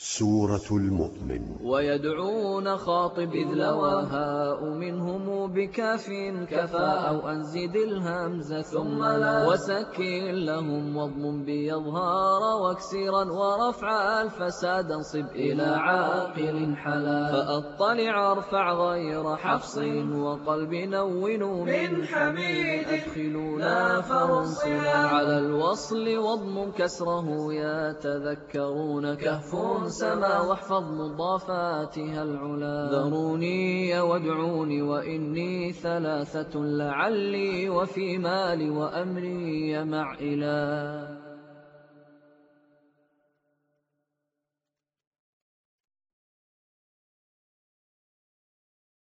سورة المؤمن. ويدعون خاطب إذ لواها منهم بكاف كفى أو أنزد الهمزة ثم لا وسكن لهم وضم بيظهار واكسرا ورفع الفساد انصب إلى عاقل حلا فأطلع ارفع غير حفص وقلب نون من حميد أدخلونا فرنصلا على الوصل وضم كسره يتذكرون كهف سما واحفظ مضافاتها العلا ذروني وادعوني وإني ثلاثة لعلي وفي مالي وأمري مع إله